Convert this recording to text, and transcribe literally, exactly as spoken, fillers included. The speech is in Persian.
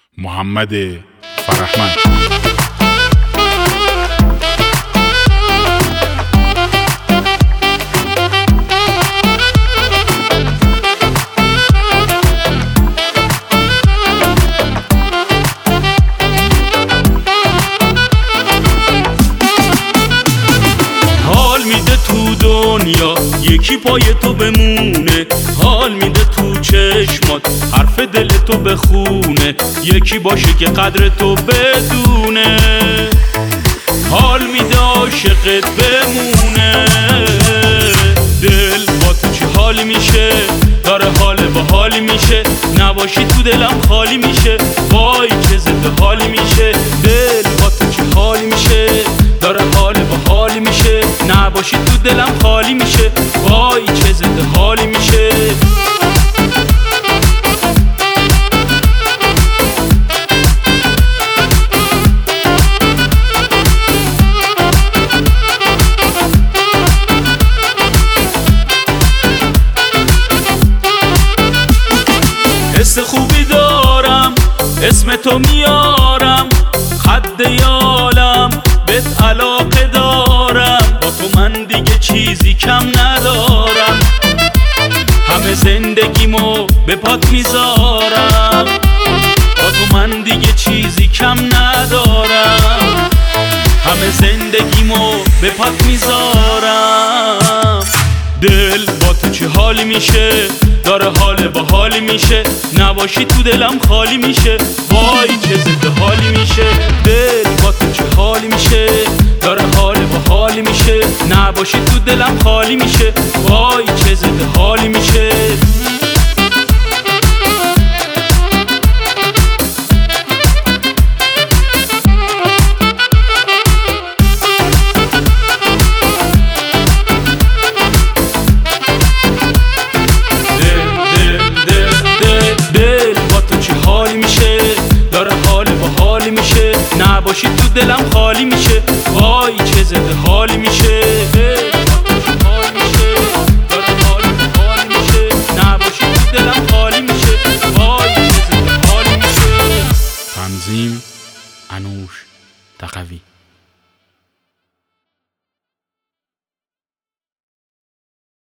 محمد فرهمند. حال میده تو دنیا یکی پای تو بمونه، حال میده تو چشمات حرف دل تو بخونه، یکی باشه که قدر تو بدونه، حال میده عاشقت بمونه. دل با تو چه حالی میشه، داره حال با حالی میشه، نباشی تو دلم خالی میشه، وای چه ضد حالی میشه. دل با تو چه حالی میشه، داره حال با حالی میشه، نباشی تو دلم خالی میشه، وای چه ضد حالی میشه. حس خوبی دارم اسم تو میارم، خد یالم بهت علاقه دارم، با تو من دیگه چیزی کم ندارم، همه زندگیمو به پات میذارم، با تو من دیگه چیزی کم ندارم، همه زندگیمو به پات میذارم. دل با تو چه حالی میشه، داره حال با حالی میشه، نباشی تو دلم خالی میشه، وای چه ضد حالی میشه. دل با تو چه حالی میشه، داره حال با حالی میشه، نباشی تو دلم خالی میشه، وای چه ضد حالی میشه. نباشی تو دلم خالی میشه، وای چه ضد حالی میشه. حالی میشه، داره حال به حالی میشه، نباشی تو دلم خالی میشه، وای چه ضد حالی میشه. تنظیم انوش تقوی.